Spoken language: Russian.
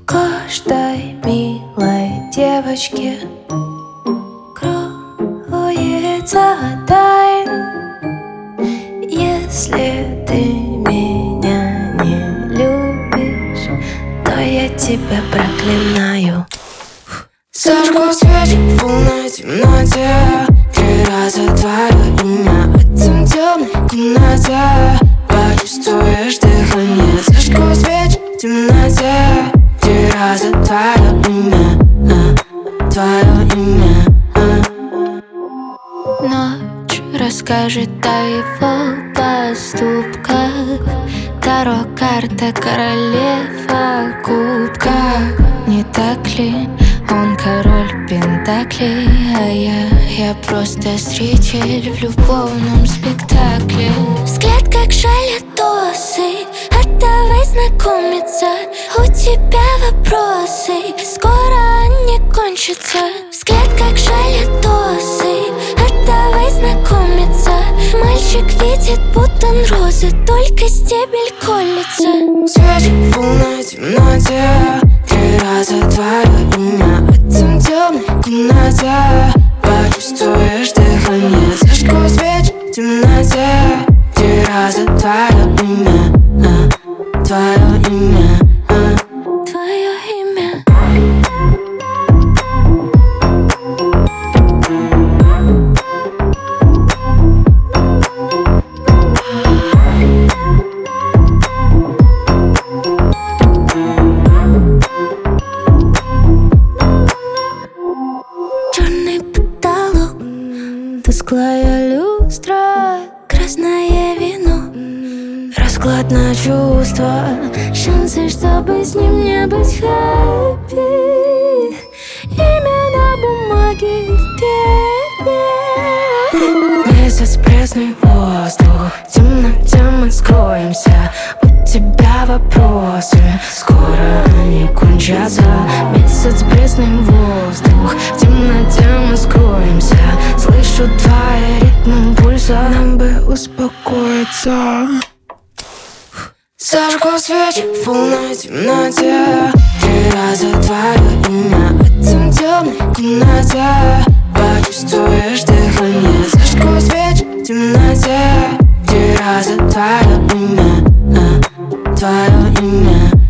каждой милой девочке кроется тайна. Если ты меня не любишь, то я тебя проклинаю. Зажгу свечи в полной темноте, 3 раза твое имя в этом темной комнате. Почувствуешь дыхание. Зажгу свечи в темноте, 3 раза твое имя, твое имя. Ночь расскажет о его поступках. Таро карта королева кубка. Не так ли? Он король пентаклей, а я просто зритель в любовном спектакле. Взгляд как шалят осы, давай знакомиться. У тебя вопросы, скоро они кончатся. Взгляд как шалят осы, давай знакомиться. Мальчик видит бутон розы, только стебель колется. Свечи в полной темноте, 3 раза твое имя в этом темной комнате. Почувствуешь дыхание. Зажгу свечи в темноте, 3 раза твое имя, твое имя, твое имя. Черный потолок, тусклая люстра, красное вино, расклад на чувства, шансы, чтобы с ним не быть хэппи. Имя на бумаге в пепе. Месяц, пресный воздух, в темноте мы скроемся. У тебя вопросы, скоро они кончатся. Месяц, пресный воздух, в темноте мы скроемся. Слышу твои ритмы пульса, нам бы успокоиться. Зажгу свечи в полной темноте, 3 раза твое имя в этом темной комнате. Почувствуешь дыхание. Зажгу свечи в темноте, 3 раза твое имя, твое имя.